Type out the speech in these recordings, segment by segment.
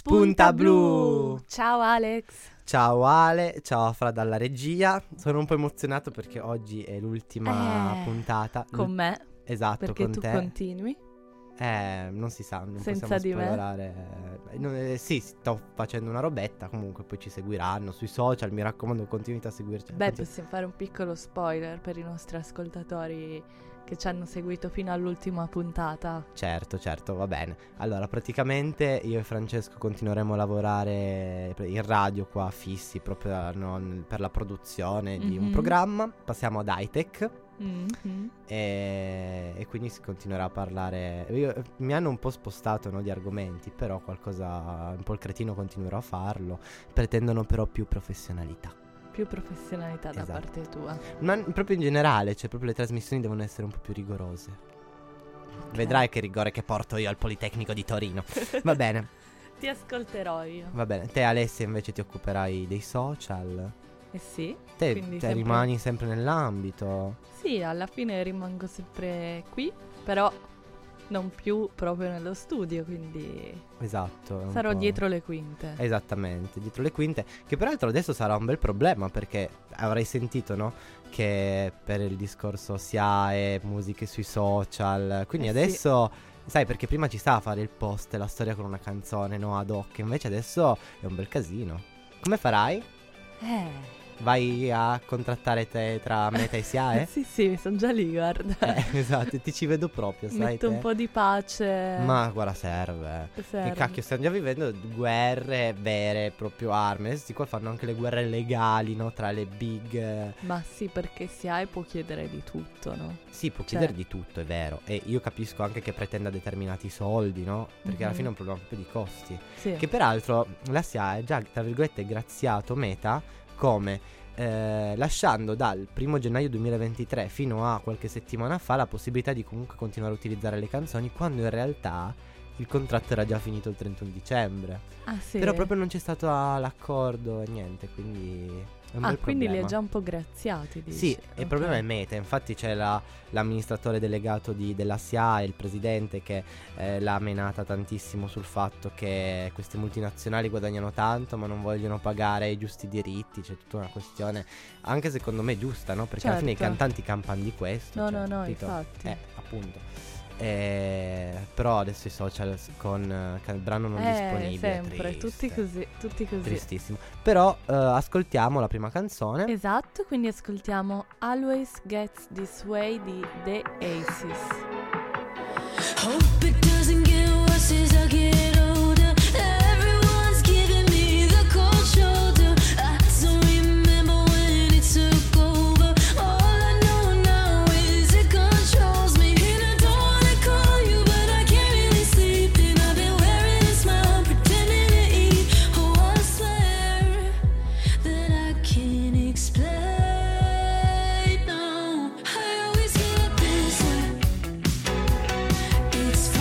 Punta Blu! Ciao Alex! Ciao Ale, ciao Fra dalla regia. Sono un po' emozionato perché oggi è l'ultima puntata. Con me? Esatto, perché con tu te. continui? Non si sa, non Senza possiamo di me? spoilerare. Sì, sto facendo una robetta, comunque poi ci seguiranno sui social, mi raccomando continuate a seguirci. Beh, possiamo fare un piccolo spoiler per i nostri ascoltatori che ci hanno seguito fino all'ultima puntata. Certo, va bene. Allora, praticamente io e Francesco continueremo a lavorare in radio qua fissi proprio per la produzione di un programma. Passiamo ad high-tech. E quindi si continuerà a parlare. Mi hanno un po' spostato, no, di argomenti, però qualcosa un po' il cretino continuerò a farlo. Pretendono però più professionalità. Più professionalità da parte tua. Ma proprio in generale, cioè proprio le trasmissioni devono essere un po' più rigorose. Okay. Vedrai che rigore che porto io al Politecnico di Torino. Va bene. Ti ascolterò io. Va bene. Te Alessia invece ti occuperai dei social. Sì. Te rimani sempre nell'ambito. Sì, alla fine rimango sempre qui, però non più proprio nello studio, quindi esatto, sarò dietro le quinte. Esattamente, dietro le quinte, che peraltro adesso sarà un bel problema perché avrai sentito, no, che per il discorso SIAE, musiche sui social, quindi adesso sai, perché prima ci stava a fare il post, la storia con una canzone, no, ad hoc, invece adesso è un bel casino. Come farai? Vai a contrattare te tra Meta e SIAE? Sì, sono già lì, guarda. Esatto, ti ci vedo proprio, sai. Metto un po' di pace. Ma guarda, serve. Che cacchio, stiamo già vivendo guerre vere, proprio armi. Adesso qua fanno anche le guerre legali, no, tra le big. Ma sì, perché SIAE può chiedere di tutto, no? Sì, può chiedere di tutto, è vero. E io capisco anche che pretenda determinati soldi, no? Perché alla fine è un problema proprio di costi. Sì. Che peraltro la SIAE ha già, tra virgolette, graziato Meta come lasciando dal 1 gennaio 2023 fino a qualche settimana fa la possibilità di comunque continuare a utilizzare le canzoni, quando in realtà il contratto era già finito il 31 dicembre. Sì. Però proprio non c'è stato l'accordo e niente, quindi è un bel quindi problema. li ha già un po' graziati, dici? Sì, il problema è Meta. Infatti c'è l'amministratore delegato della SIAE, il presidente, che l'ha menata tantissimo sul fatto che queste multinazionali guadagnano tanto ma non vogliono pagare i giusti diritti. C'è tutta una questione anche secondo me giusta, no? Perché alla fine i cantanti campano di questo. No, infatti. Appunto. Però adesso i social con il brano non disponibile sempre, tutti così. Tristissimo. Però ascoltiamo la prima canzone. Esatto, quindi ascoltiamo Always Gets This Way di The Aces. Hope it doesn't get worse as I get older. Everyone's giving me the cold shoulder. I don't remember when it took over. All I know now is it controls me. And I don't wanna call you, but I can't really sleep. And I've been wearing a smile, pretending to eat. Oh, I swear that I can't explain. No, I always get this way. It's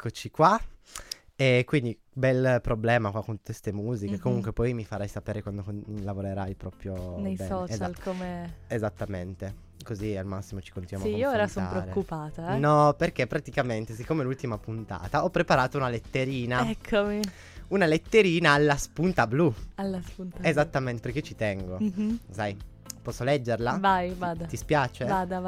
eccoci qua. E quindi bel problema qua con tutte queste musiche. Mhm. Comunque poi mi farai sapere quando lavorerai proprio Nei bene. social come... Esattamente. Così al massimo ci continuiamo Sì, a io ora sono confrontare. preoccupata, eh. No, perché praticamente, siccome è l'ultima puntata, ho preparato una letterina. Eccomi, Una letterina alla spunta blu. alla spunta. Esattamente, perché ci tengo. Mhm. Sai, posso leggerla? Vai, vada. Ti spiace? Vada.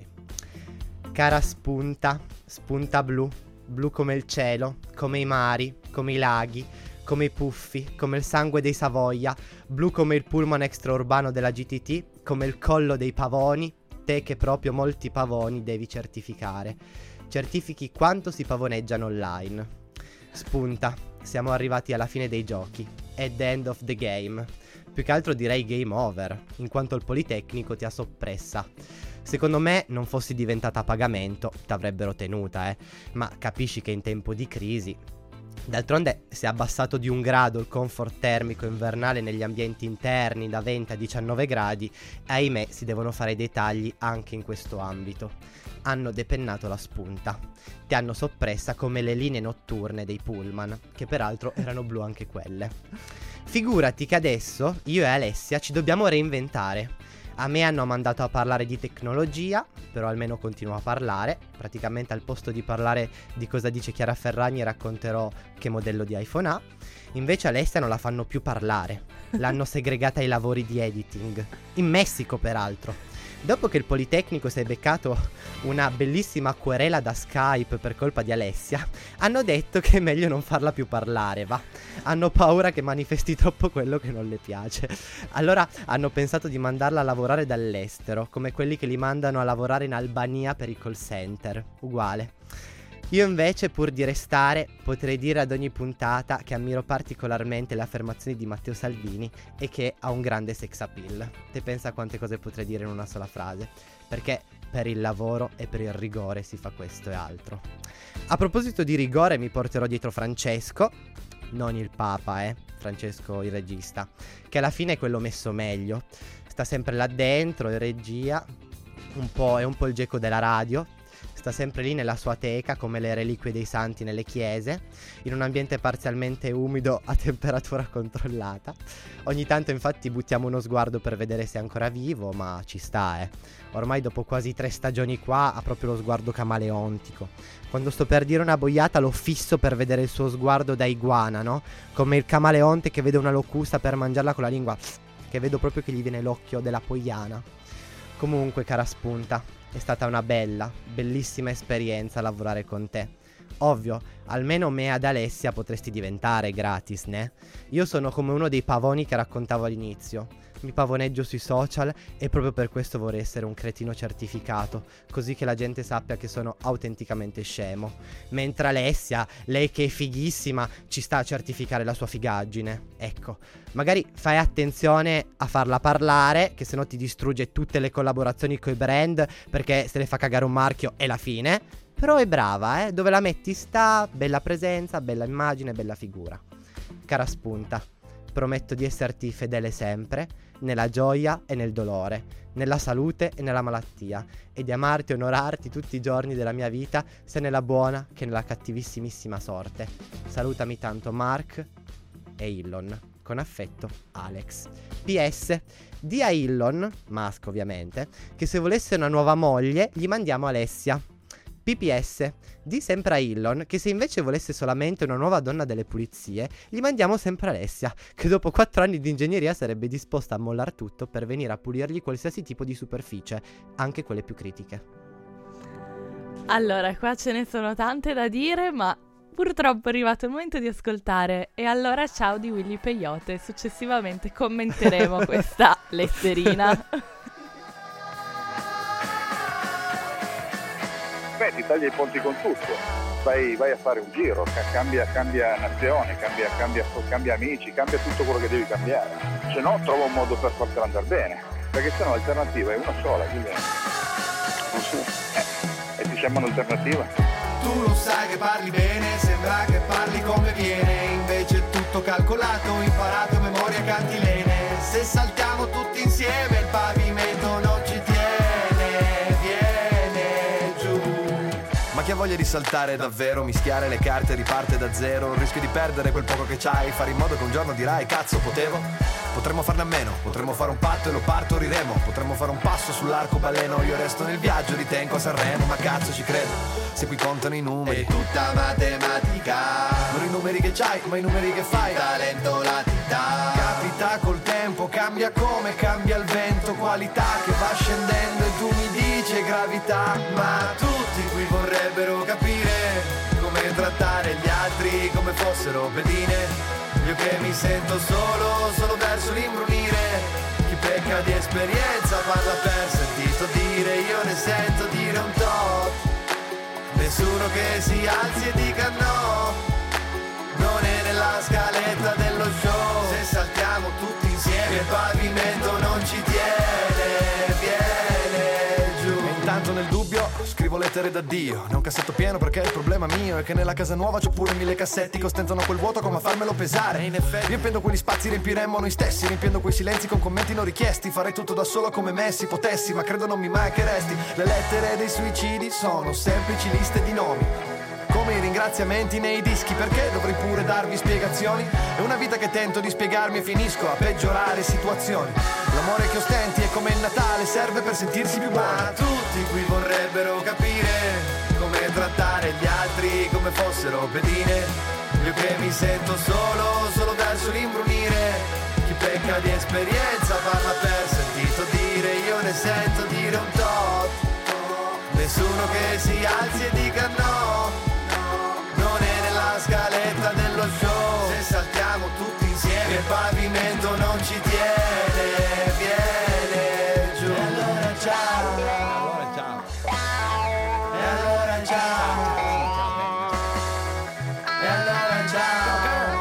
Ok. Cara spunta, spunta blu, blu come il cielo, come i mari, come i laghi, come i puffi, come il sangue dei Savoia, blu come il pullman extraurbano della GTT, come il collo dei pavoni, te che proprio molti pavoni devi certificare. Certifichi quanto si pavoneggiano online. Spunta, siamo arrivati alla fine dei giochi. At the end of the game. Più che altro direi game over, in quanto il Politecnico ti ha soppressa. Secondo me, non fossi diventata a pagamento, t'avrebbero tenuta, ma capisci che in tempo di crisi... D'altronde, se è abbassato di 1 grado il comfort termico invernale negli ambienti interni da 20 a 19 gradi, ahimè si devono fare dei tagli anche in questo ambito. Hanno depennato la spunta. Ti hanno soppressa come le linee notturne dei pullman, che peraltro erano blu anche quelle. Figurati che adesso io e Alessia ci dobbiamo reinventare. A me hanno mandato a parlare di tecnologia, però almeno continuo a parlare. Praticamente al posto di parlare di cosa dice Chiara Ferragni racconterò che modello di iPhone ha. Invece Alessia non la fanno più parlare. L'hanno segregata ai lavori di editing. In Messico peraltro. Dopo che il Politecnico si è beccato una bellissima querela da Skype per colpa di Alessia, hanno detto che è meglio non farla più parlare, va. Hanno paura che manifesti troppo quello che non le piace. Allora hanno pensato di mandarla a lavorare dall'estero, come quelli che li mandano a lavorare in Albania per i call center. Uguale. Io invece, pur di restare, potrei dire ad ogni puntata che ammiro particolarmente le affermazioni di Matteo Salvini e che ha un grande sex appeal. Te pensa quante cose potrei dire in una sola frase? Perché per il lavoro e per il rigore si fa questo e altro. A proposito di rigore, mi porterò dietro Francesco, non il Papa, Francesco il regista, che alla fine è quello messo meglio. Sta sempre là dentro, in regia, è un po' il Geco della radio. Sta sempre lì nella sua teca come le reliquie dei santi nelle chiese, in un ambiente parzialmente umido a temperatura controllata. Ogni tanto infatti buttiamo uno sguardo per vedere se è ancora vivo, ma ci sta, Ormai dopo quasi 3 stagioni qua ha proprio lo sguardo camaleontico. Quando sto per dire una boiata lo fisso per vedere il suo sguardo da iguana, no? Come il camaleonte che vede una locusta per mangiarla con la lingua, che vedo proprio che gli viene l'occhio della poiana. Comunque, cara spunta, è stata una bellissima esperienza lavorare con te. Ovvio, almeno me ad Alessia potresti diventare gratis, né? Io sono come uno dei pavoni che raccontavo all'inizio. Mi pavoneggio sui social e proprio per questo vorrei essere un cretino certificato, così che la gente sappia che sono autenticamente scemo. Mentre Alessia, lei che è fighissima, ci sta a certificare la sua figaggine. Ecco, magari fai attenzione a farla parlare, che sennò ti distrugge tutte le collaborazioni coi brand, perché se le fa cagare un marchio è la fine. Però è brava, dove la metti sta, bella presenza, bella immagine, bella figura. Cara spunta, prometto di esserti fedele sempre, nella gioia e nel dolore, nella salute e nella malattia, e di amarti e onorarti tutti i giorni della mia vita, sia nella buona che nella cattivissimissima sorte. Salutami tanto Mark e Illon. Con affetto, Alex. PS, di a Illon, maschio ovviamente, che se volesse una nuova moglie gli mandiamo Alessia. PPS, di sempre a Illon che se invece volesse solamente una nuova donna delle pulizie, gli mandiamo sempre Alessia, che dopo 4 anni di ingegneria sarebbe disposta a mollar tutto per venire a pulirgli qualsiasi tipo di superficie, anche quelle più critiche. Allora, qua ce ne sono tante da dire, ma purtroppo è arrivato il momento di ascoltare. E allora ciao di Willy Peyote. Successivamente commenteremo questa letterina. Beh, ti taglia i ponti con tutto, vai a fare un giro, cambia nazione, cambia amici, cambia tutto quello che devi cambiare. Se no trova un modo per fartela andare bene, perché se no l'alternativa è una sola, quindi non so. E ti sembra un'alternativa? Tu lo sai che parli bene, sembra che parli come viene, invece è tutto calcolato, imparato a memoria cantilene. Se saltiamo tutti insieme il pavimento non ci tiene, viene giù. Ma chi ha voglia di saltare davvero, mischiare le carte, riparte da zero. Il rischio di perdere quel poco che c'hai, fare in modo che un giorno dirai cazzo potevo. Potremmo farne a meno, potremmo fare un patto e lo partoriremo. Potremmo fare un passo sull'arcobaleno, io resto nel viaggio, ritengo a Sanremo. Ma cazzo ci credo, se qui contano i numeri. È tutta matematica, non i numeri che c'hai, ma i numeri che fai. Talento, latità, capita col tempo, cambia come cambia il vento. Qualità che va scendendo e tu mi dici gravità. Ma tutti qui vorrebbero capire come trattare gli altri come fossero pedine. Io che mi sento solo verso l'imbrunire. Chi pecca di esperienza parla per sentito dire. Io ne sento dire un tot. Nessuno che si alzi e dica no. Non è nella scaletta dello show. Se saltiamo tutti insieme il pavimento non ci tiene. Viene giù. E intanto nel dubbio scrivo lettere d'addio. Ne ho un cassetto pieno perché il problema mio è che nella casa nuova c'ho pure 1000 cassetti che ostentano quel vuoto come a farmelo pesare. E in effetti riempiendo quegli spazi riempiremmo noi stessi. Riempiendo quei silenzi con commenti non richiesti. Farei tutto da solo come Messi potessi, ma credo non mi mancheresti. Le lettere dei suicidi sono semplici liste di nomi, come i ringraziamenti nei dischi. Perché dovrei pure darvi spiegazioni? È una vita che tento di spiegarmi e finisco a peggiorare situazioni. L'amore che ostenti è come il Natale, serve per sentirsi più buoni. Ma tutti qui vorrebbero capire come trattare gli altri come fossero pedine. Io che mi sento solo verso l'imbrunire. Chi pecca di esperienza parla per sentito dire. Io ne sento dire un tot. Nessuno che si alzi e dica no. Non è nella scaletta dello show. Se saltiamo tutti insieme il pavimento non ci tiene. Viene giù. E allora ciao. E allora ciao. E allora ciao.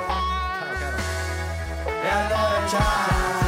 E allora ciao.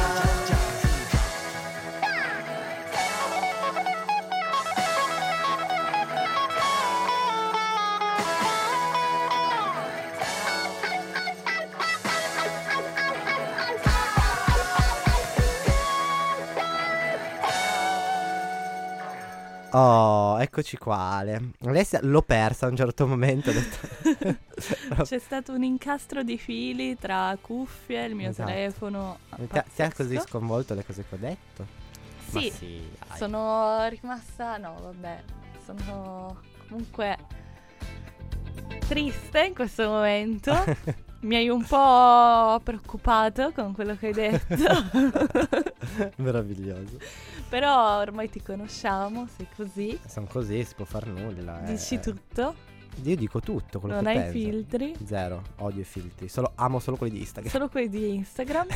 Oh, eccoci qua, Ale. Alessia l'ho persa a un certo momento. Ho detto... C'è stato un incastro di fili tra cuffie, il mio Esatto. telefono. Ti ha pazzesco. così sconvolto le cose che ho detto? Ma Sì, sì, dai. sono rimasta, no vabbè, sono comunque triste in questo momento. Mi hai un po' preoccupato con quello che hai detto. Meraviglioso. Però ormai ti conosciamo, sei così, Sono così, si può far nulla. dici tutto, Io dico tutto quello non che hai penso. filtri, Zero, odio i filtri. Amo solo quelli di Instagram. solo quelli di Instagram.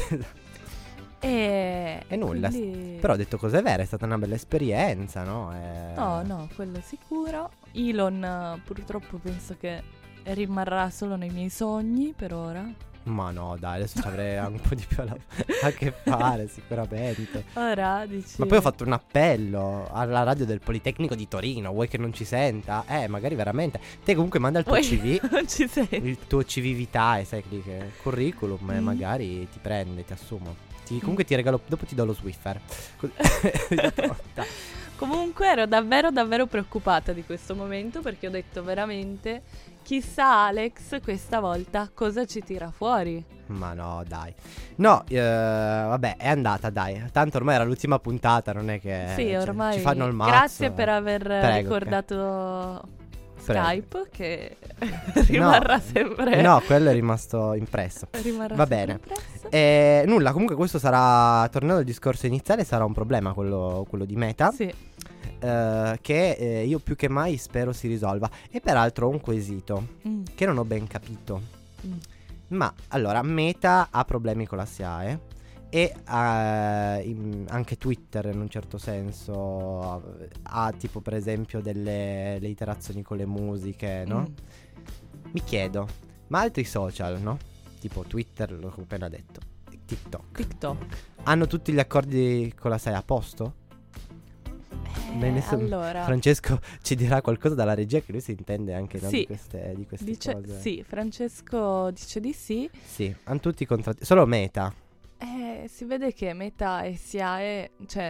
E nulla. quindi... Però ho detto cose vere, è stata una bella esperienza, no? No, quello sicuro. Elon purtroppo penso che rimarrà solo nei miei sogni per ora. Ma no, dai, adesso ci avrei un po' di più a che fare, sicuramente. Ora dici... Ma poi ho fatto un appello alla radio del Politecnico di Torino. Vuoi che non ci senta? Magari veramente. Te comunque manda il tuo Poi CV. non ci sei. Il tuo CV vitae, sai lì che curriculum e Mm. magari ti prende, ti assumo. Comunque ti regalo, dopo ti do lo Swiffer. Così- pronta. Comunque ero davvero davvero preoccupata di questo momento perché ho detto veramente chissà Alex questa volta cosa ci tira fuori. Ma no, dai. No, vabbè, è andata, dai. Tanto ormai era l'ultima puntata, non è che Sì, ormai ci fanno il mazzo. grazie per aver Prego, ricordato Prego. Skype che rimarrà sempre. No, quello è rimasto impresso. Rimarrà Va sempre bene. impresso. Nulla, comunque questo sarà, tornando al discorso iniziale, sarà un problema quello di Meta. Sì. Che io più che mai spero si risolva. E peraltro ho un quesito Mm, che non ho ben capito. mm. Ma allora, Meta ha problemi con la SIAE e anche Twitter in un certo senso ha tipo per esempio delle le iterazioni con le musiche, no? Mm. Mi chiedo, ma altri social, no? Tipo Twitter, l'ho appena detto, TikTok, TikTok. hanno tutti gli accordi con la SIAE a posto? Bene, Allora Francesco ci dirà qualcosa dalla regia, che lui si intende anche, no, Sì. di queste dice cose. sì, Francesco dice di sì. Sì, hanno tutti i contratti. Solo Meta. Si vede che Meta e SIAE, cioè,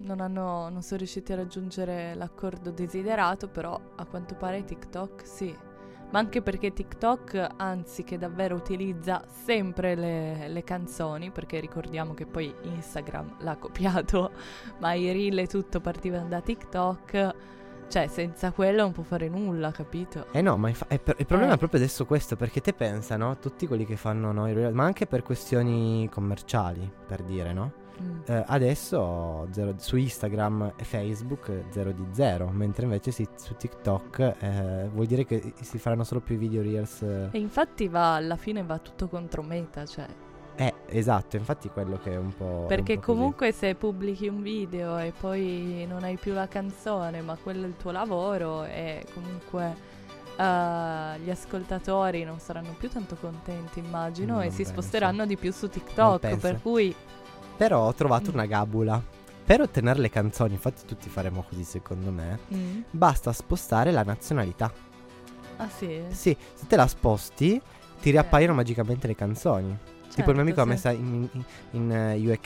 non sono riusciti a raggiungere l'accordo desiderato, però a quanto pare TikTok sì. Ma anche perché TikTok, anzi, che davvero utilizza sempre le canzoni, perché ricordiamo che poi Instagram l'ha copiato, ma i reel e tutto partivano da TikTok, cioè senza quello non può fare nulla, capito? No, ma il problema è proprio adesso questo, perché te pensa, no? Tutti quelli che fanno, no, ma anche per questioni commerciali, per dire, no? Adesso su Instagram e Facebook 0 di 0, mentre invece su TikTok vuol dire che si faranno solo più video reels. E infatti alla fine va tutto contro Meta, cioè. Esatto, infatti quello che è un po'. Perché è un po' comunque se pubblichi un video e poi non hai più la canzone, ma quello è il tuo lavoro, e comunque gli ascoltatori non saranno più tanto contenti, immagino, e Non si penso. sposteranno di più su Non TikTok, penso. per cui Però ho trovato una gabola. Per ottenere le canzoni, infatti tutti faremo così secondo me, basta spostare la nazionalità. Ah sì? Sì, se te la sposti ti riappaiono magicamente le canzoni. Tipo il mio amico ha messa in UK,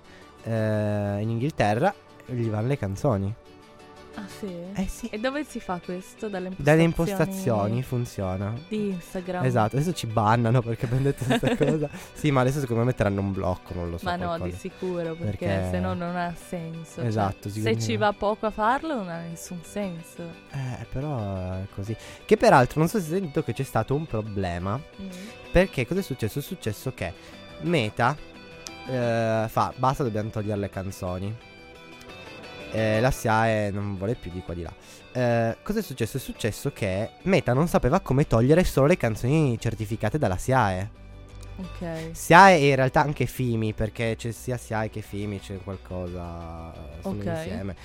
in Inghilterra, gli vanno le canzoni. Ah sì? Sì. E dove si fa questo? Dalle impostazioni funziona. di Instagram? Esatto, adesso ci bannano perché abbiamo detto questa cosa. Sì, ma adesso secondo me metteranno un blocco, non lo so. Ma no, qualcosa. di sicuro, perché se no non ha senso. Cioè, Esatto, se ci va poco a farlo non ha nessun senso. Però è così. Che peraltro non so se hai sentito che c'è stato un problema. Perché cosa è successo? È successo che Meta basta, dobbiamo togliere le canzoni. La SIAE non vuole più di qua di là. Cosa è successo? È successo che Meta non sapeva come togliere solo le canzoni certificate dalla SIAE. Ok. SIAE e in realtà anche FIMI, perché c'è sia SIAE che FIMI, c'è qualcosa, sono Ok. insieme.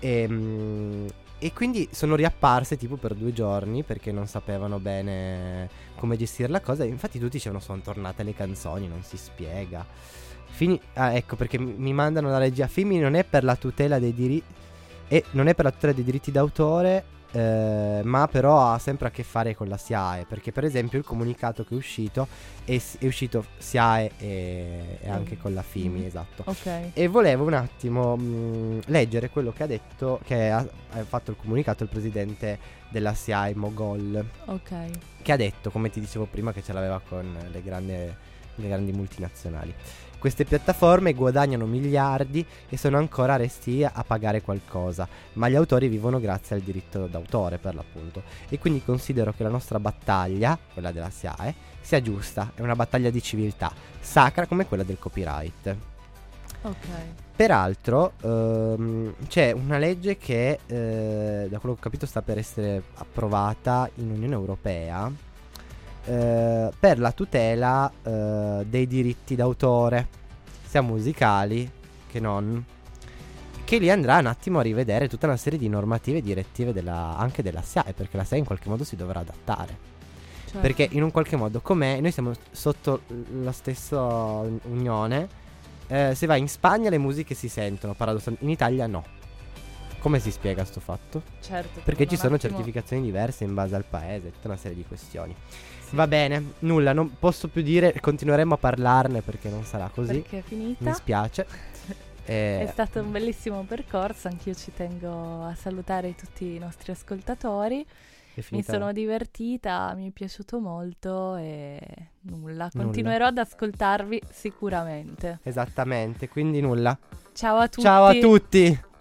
E quindi sono riapparse tipo per 2 giorni perché non sapevano bene come gestire la cosa. Infatti tutti dicevano sono tornate le canzoni, non si spiega. Ecco perché mi mandano la regia. FIMI non è per la tutela dei diritti, non è per la tutela dei diritti d'autore, ma però ha sempre a che fare con la SIAE, perché per esempio il comunicato che è uscito è uscito SIAE e anche con la FIMI, esatto. Ok. E volevo un attimo leggere quello che ha detto, che ha fatto il comunicato il presidente della SIAE Mogol, Ok. che ha detto, come ti dicevo prima, che ce l'aveva con le grandi multinazionali. Queste piattaforme guadagnano miliardi e sono ancora resti a pagare qualcosa, ma gli autori vivono grazie al diritto d'autore, per l'appunto. E quindi considero che la nostra battaglia, quella della SIAE, sia giusta, è una battaglia di civiltà, sacra come quella del copyright. Ok. Peraltro c'è una legge che, da quello che ho capito, sta per essere approvata in Unione Europea, per la tutela dei diritti d'autore, sia musicali che non, che lì andrà un attimo a rivedere tutta una serie di normative e direttive anche della SIAE, perché la SIAE in qualche modo si dovrà adattare. Certo. Perché in un qualche modo, com'è, noi siamo sotto la stessa unione. Se vai in Spagna le musiche si sentono, paradossalmente, in Italia no. Come si spiega sto fatto? Certo. Perché ci un sono attimo- certificazioni diverse in base al paese, tutta una serie di questioni. Sì. Va bene, nulla, non posso più dire, continueremo a parlarne perché non sarà così. Perché è finita. Mi spiace. È stato un bellissimo percorso, anch'io ci tengo a salutare tutti i nostri ascoltatori. È Mi finita. sono divertita, mi è piaciuto molto e nulla, continuerò ad ascoltarvi sicuramente. Esattamente, quindi nulla. Ciao a tutti. Ciao a tutti.